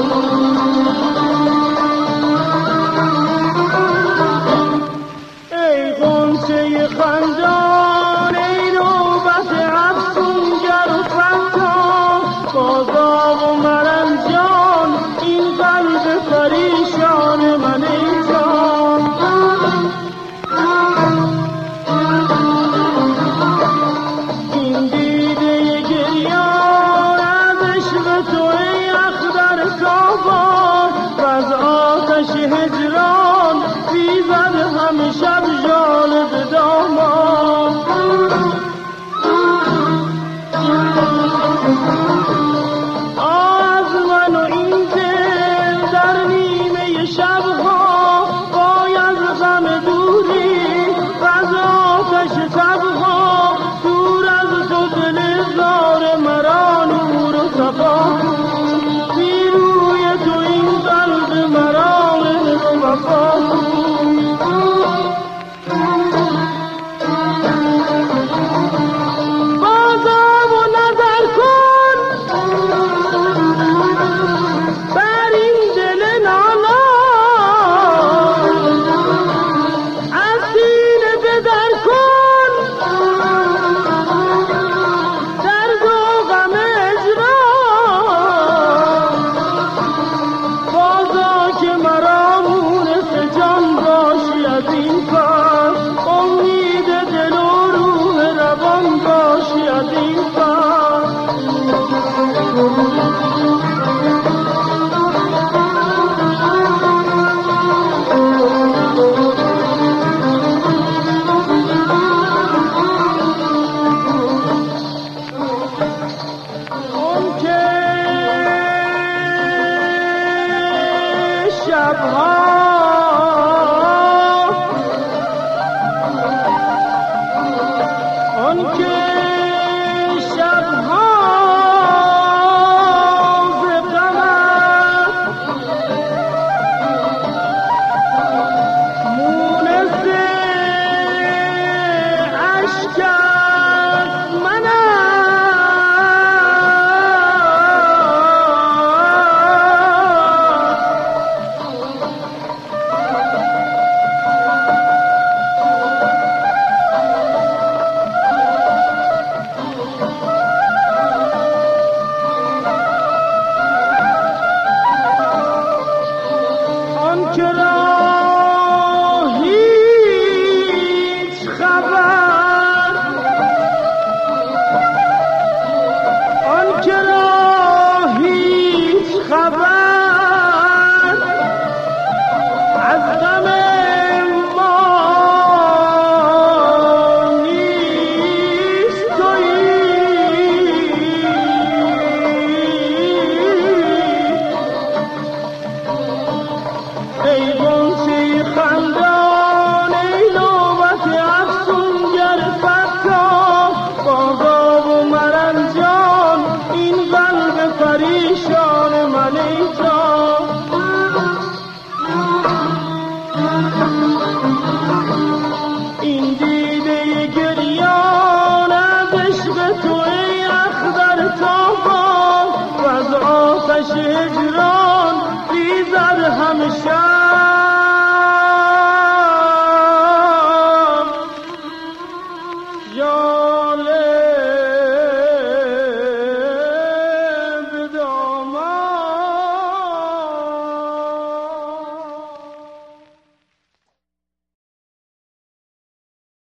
ای غنچه خندان ای نوبت افسونگر و فتان بازا و مرنجان این قلب پریشان من ای جان این دیده گریان از عشق تو ای اخضر تابان و از آتش هجران بیزد همه شب ژاله دامان از من و این دل در نیمه شبها باید غم دوری و از آتش تبها دور از تو دل زار مرا نور و صفا بی روی تو این قلب مرا وفا بازم و نظر کن بر این دل نالا از سینه بدر کن درد و غم اجرا بازا که مرا مونس جان باشی از این کار امید دل و روح روان باشی از این کار اون که شبها اون که شبها ز غمت مونس اشکت منم آن که را هیچ خبر آن که را هیچ خبر از غم ما نیست تویی ای غنچه خندان ای نوبت افسونگر فتان بازا و مرنجان این قلب پریشان من ای جان این دیده گریان از عشق تو ای اخضر تابان و از آتش هجران بیزد همه شب یا